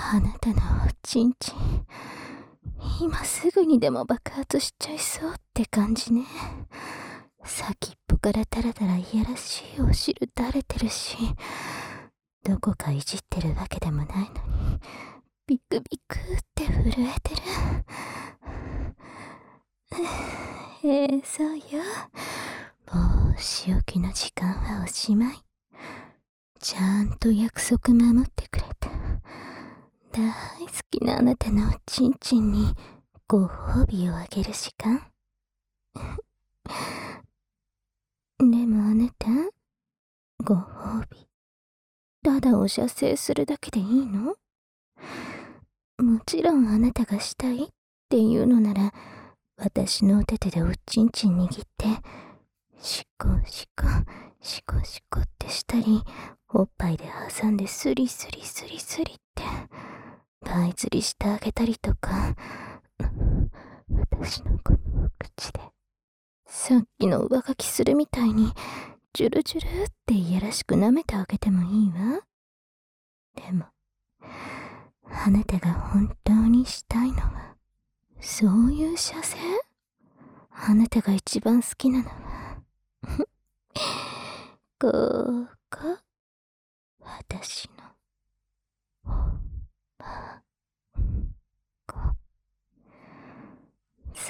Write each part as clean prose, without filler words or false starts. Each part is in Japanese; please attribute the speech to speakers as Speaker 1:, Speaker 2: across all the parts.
Speaker 1: あなたのおちんちん、今すぐにでも爆発しちゃいそうって感じね。先っぽからタラタラいやらしいお汁垂れてるし、どこかいじってるわけでもないのに、ビクビクって震えてる。そうよ。もう仕置きの時間はおしまい。ちゃんと約束守ってくれた。大好きなあなたのおちんちんにご褒美をあげる時間。でもあなた、ご褒美、ただお射精するだけでいいの？もちろんあなたがしたいっていうのなら、私のお手手でおちんちん握って、シコシコ、シコシコってしたり、おっぱいで挟んでスリスリスリスリって、パイ釣りしてあげたりとか、私のこのお口で、さっきの上書きするみたいに、ジュルジュルっていやらしく舐めてあげてもいいわ。でも、あなたが本当にしたいのは、そういう射精？あなたが一番好きなのは、ここ、私の、おまんこ。そう、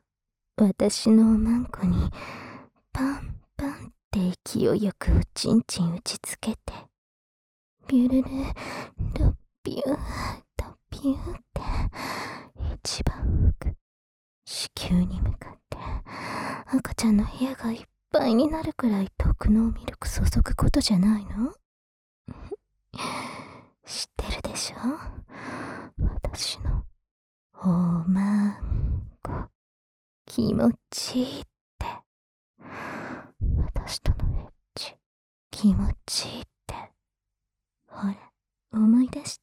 Speaker 1: 私のおまんこに、パンパンって勢いよくおちんちん打ちつけて、ビュルル、ドビュー、ドビューって、一番奥、子宮に向かって、赤ちゃんの部屋がいっぱいになるくらい特納ミルク注ぐことじゃないの？知ってるでしょ？私の、おまんこ、気持ちいいって。私とのエッチ、気持ちいいって。ほら、思い出して。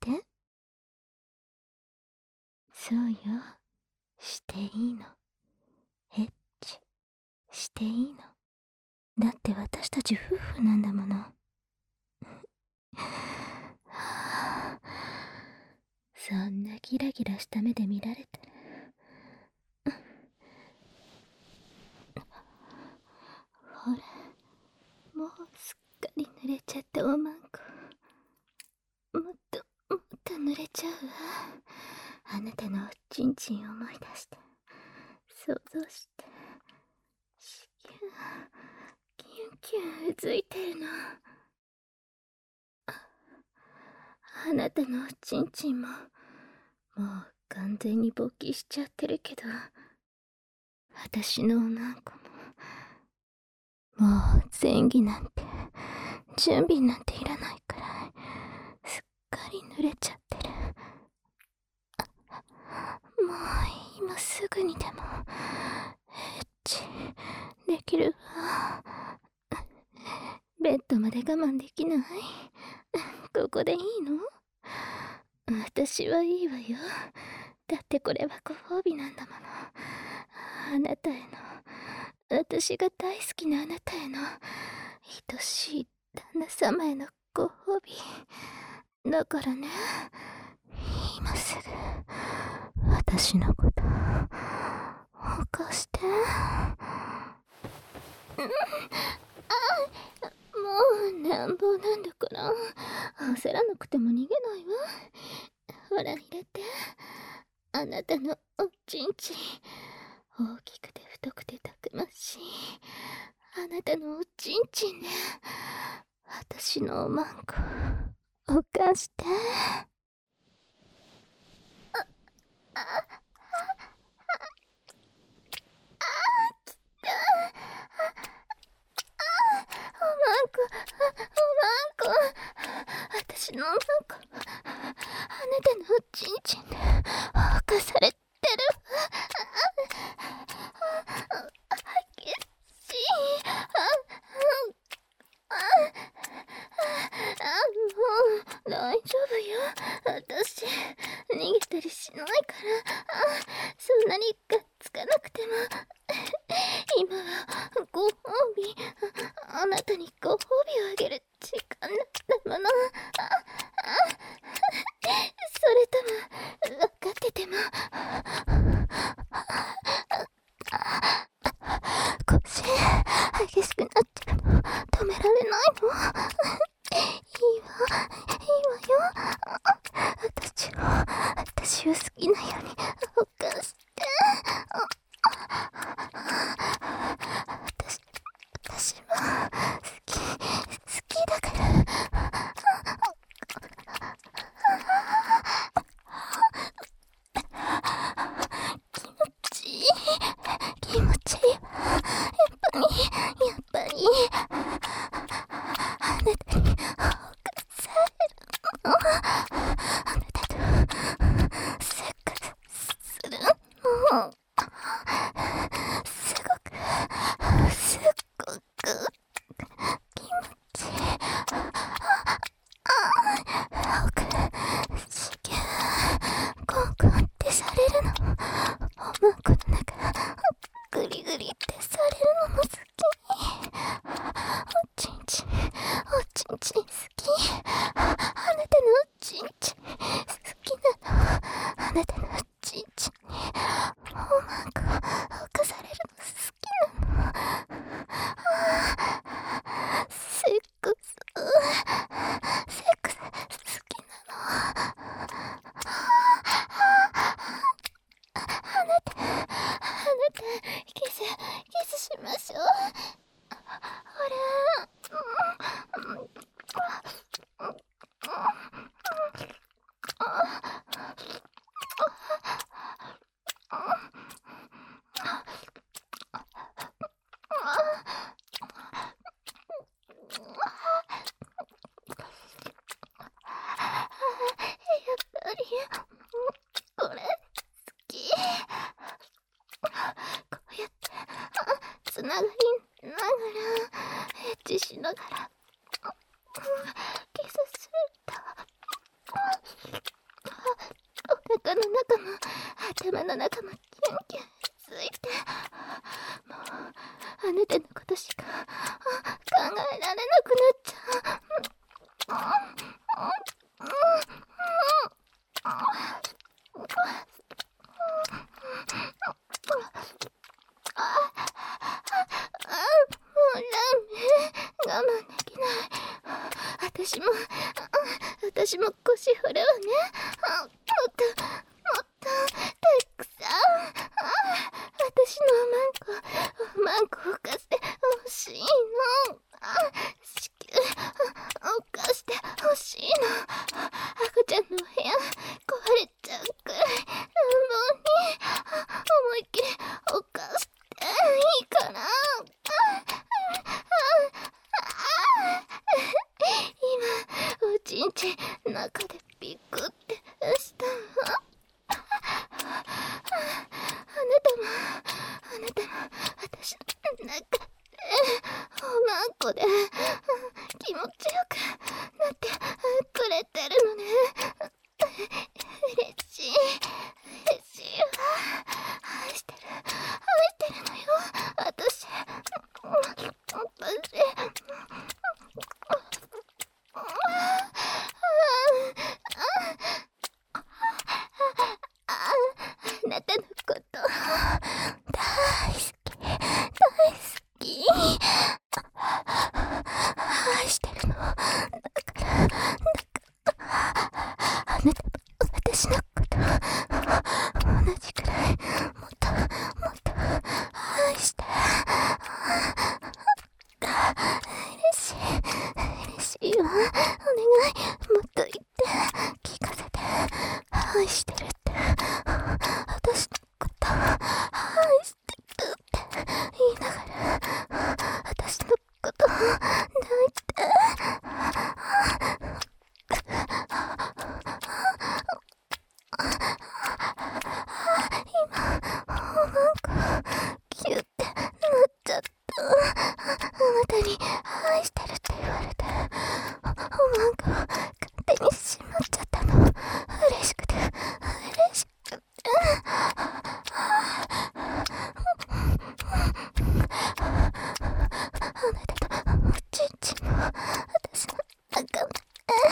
Speaker 1: そうよ、していいの。エッチ、していいの。だって私たち夫婦なんだもの。はあ、そんなギラギラした目で見られたら。ほら、もうすっかり濡れちゃったおまんこ。もっと濡れちゃうわ。あなたのおちんちん思い出して、想像して、しキュンキュンキュンうずいてるの。あなたのおちんちんも、もう完全に勃起しちゃってるけど、私のおまんこも、もう前儀なんて、準備なんていらないくらい、すっかり濡れちゃってる。もう今すぐにでも、エッチ、できるわ。ベッドまで我慢できない？ここでいいの？私はいいわよ。だってこれはご褒美なんだもの。あなたへの、私が大好きなあなたへの、愛しい旦那様へのご褒美。だからね、今すぐ、私のこと、起こして。もうなんぼなんだから、焦らなくても逃げないわ。ほら入れて。あなたのおちんちん、大きくて太くてたくましいあなたのおちんちんね。私のおまんこ、おかして。おまんこ、おまんこ、私のおまんこ、あなたのおちんちんで犯されてる。激しい。もう大丈夫よ。私逃げたりしないから。そんなにがっつかなくても。今はご褒美、あなたにご褒美をあげる時間なんだもの。それおちんちん好き。あなたのおちんちん好きなの。あなたのおちんちんにおまんこをかされるの好きなの。セックス好きなの。あなたキスしましょう。ほら。これ好き。こうやってつながりながらエッチしながらキスするとお腹の中も頭の中もキュンキュンついて、もうあなたのことしか考えられなくなっちゃう。我慢できない。私も腰振るわね。もっとたくさん私のおまんこをかしてほしいの。子宮をかしてほしいの。赤ちゃんの部屋壊れちゃうくらい乱暴に思いっきりおかしていいから。今おちんちん中でビクってしたわ。あなたも私の中でおまんこで気持ちよくなってくれてるのね。嬉しいわ。愛してるのよ私。あなたのこと大好き。愛してるの。だからあなたと私のこと同じくらいもっと愛して。嬉しいわ。お願い、もっと言って聞かせて。愛してるって、私のこと愛してるって言いながら私のこと抱いて。今おまんこキュってなっちゃった。あなたに愛してるって言われておまんこ勝手にしまっちゃったの。嬉しくてあなたのおちんちんも私の中で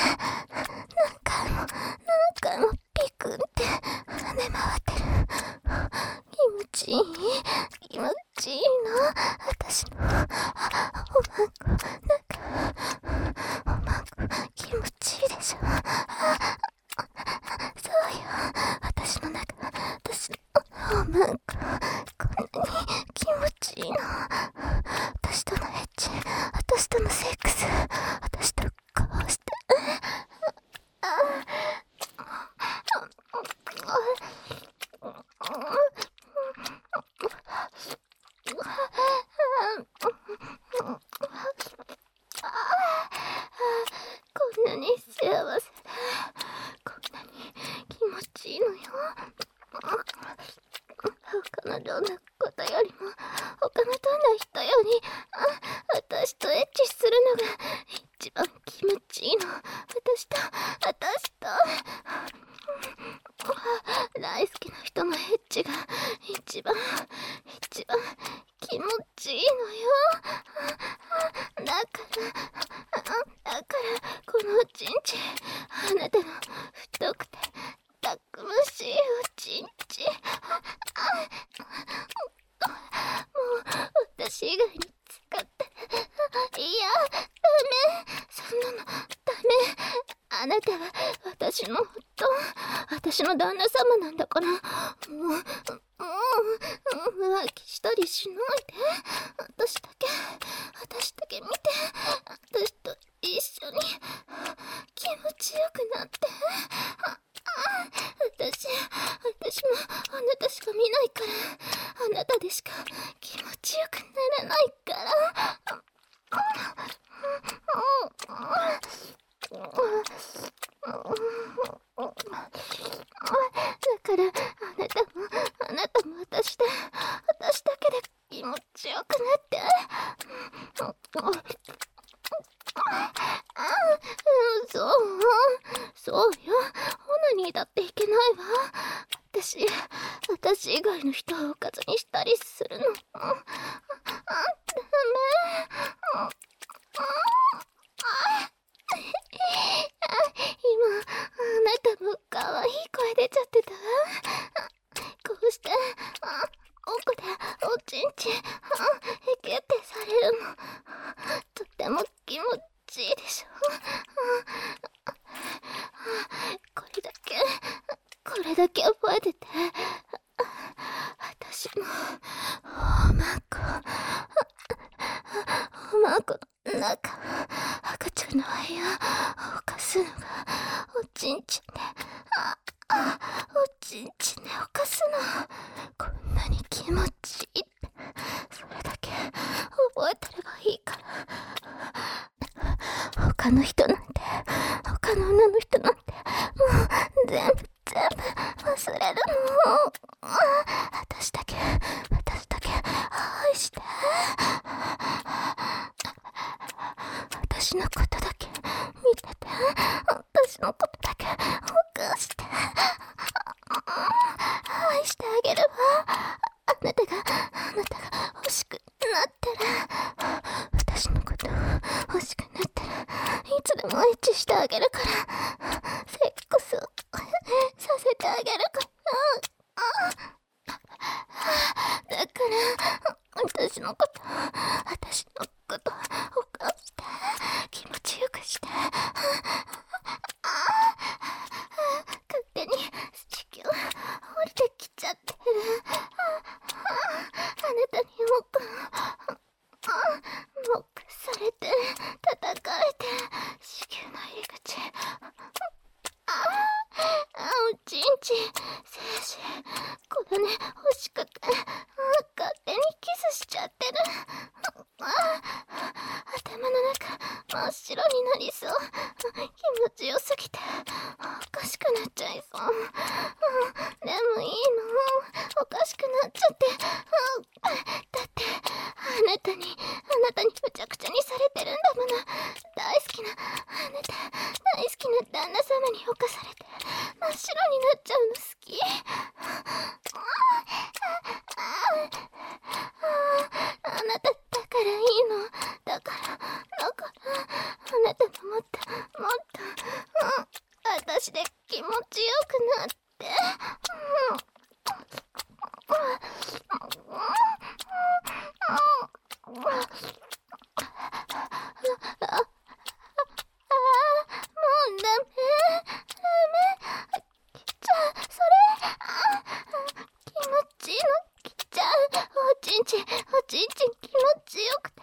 Speaker 1: 何回もピクンって跳ね回ってる。気持ちいいの。私のおまんこおまんこ気持ちいいでしょ。そうよ。私のおまんここんなに気持ちいいの。私とのエッチ、私とのセックス、私とこうしてこんなに幸せで、こんなに気持ちいいのよ。他のどんなことよりも、他のどんな人より私とエッチするのが一番気持ちいいの。私と大好きな人のエッチが一番気持ちいいのよ。だからあなたは私の夫、私の旦那様なんだから、もう浮気したりしないで。私だけ見て、私と一緒に気持ちよくなって。私もあなたしか見ないから、あなたでしか気持ちよくならないから。だからあなたも私だけで気持ちよくなって。そうよ。オナニーだっていけないわ。私以外の人をおかずにしたりするの。ダメ。今、あなたも可愛い声出ちゃってたわ。こうして、奥でおちんちん、ギュッてされるの。とっても気持ちいいでしょ。これだけ覚えてて。私のおまこの中、赤ちゃんの部屋を犯すのがおちんちんで、おちんちんで犯すの。こんなに気持ちいいって、それだけ覚えてればいいから。他の人なんて、他の女の人なんて、もう全部忘れるの。私だけ愛して。私のことだけ見てて、私のことだけ犯して。愛してあげるわ。あなたが欲しくなったら、私のこと欲しくなったらいつでもエッチしてあげるから。セックスさせてあげるから。だから私のこと犯して気持ちよくして。勝手に地球降りてきちゃってる。あなたにもされて叩かれて、子宮の入り口、おちんちん、精子、これね欲しくて勝手にキスしちゃってる。頭の中真っ白になりそう。気持ちよすぎておかしくなっちゃいそう。でもいいの、おかしくなっちゃって。だってあなたにむちゃくちゃにされてるんだもの。大好きな旦那様に犯されて真っ白になっちゃうの好き。あなただからいいの。だからあなたともっと私で気持ちよくなって。もうダメ。じゃあそれ気持ちいいの来ちゃう。おちんちん気持ちよくて。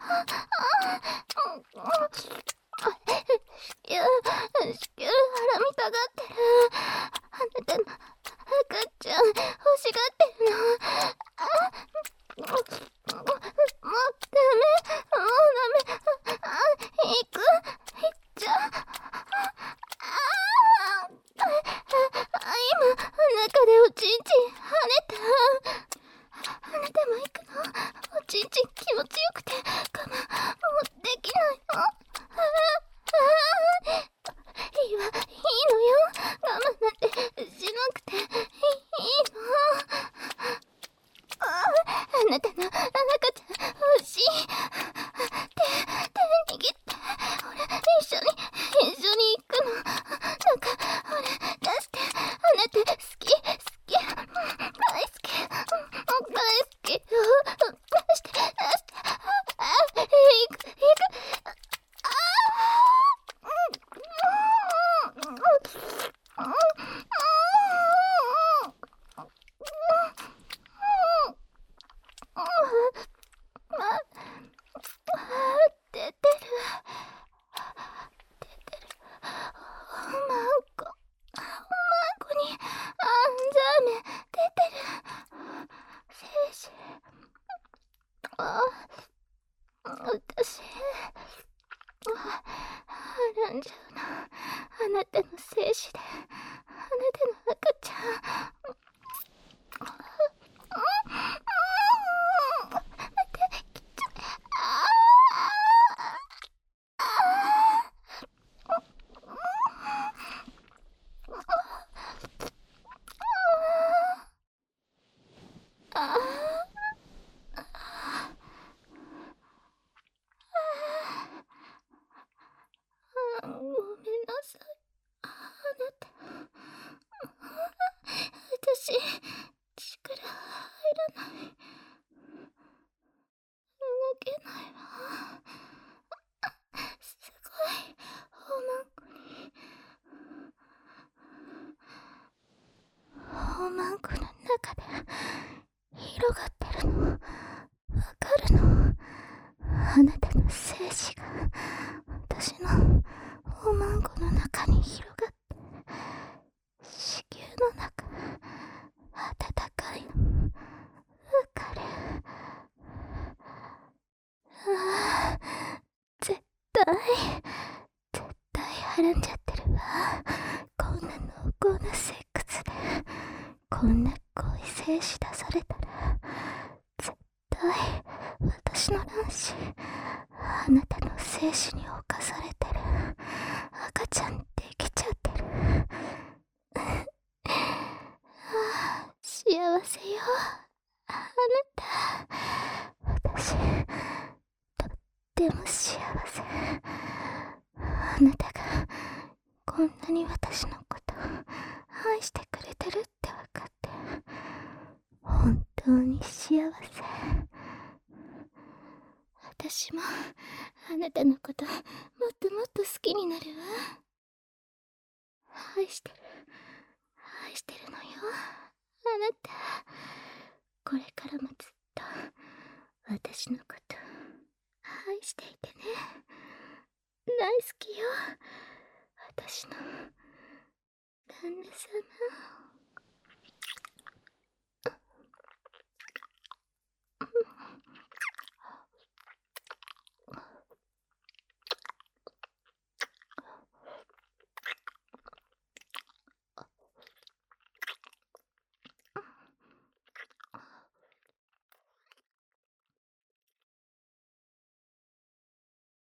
Speaker 1: 子宮腹みたがってる。あなたの赤ちゃん欲しがってるの。もうダメ。行っちゃう。今中でおちんちん跳ねた。あなたも行くの。おちんちん気持ちよくて我慢もうできないの。いいのよ。我慢なんてしなくていいの。あなたの赤ちゃん欲しい。手握って。ほら一緒に行くの。なんかほら出して。あなた好き。大好き。出して。行く。 ゃうの。あなたの精子で、あなたの赤ちゃん。ごめんなさい。あなた。私、力入らない。動けないわ。すごい。ホーマンコに。ホーマンコの中で広がってるの。わかるの。あなたの精子が私のホーマンコの中に広がって子宮の中暖かいの。わかる。ああ、絶対はらんじゃってるわ。こんな濃厚なセックスでこんな濃い精子出されたら絶対私の卵子あなたの精子に侵されてる。赤ちゃんできちゃってる。ああ、幸せよあなた。私とっても幸せ。あなたがこんなに私のこと愛してくれてるって分かって本当に幸せ。私もあなたのこともっともっと好きになるわ。愛してるのよあなた。これからもずっと私のこと愛していてね。大好きよ私の旦那様。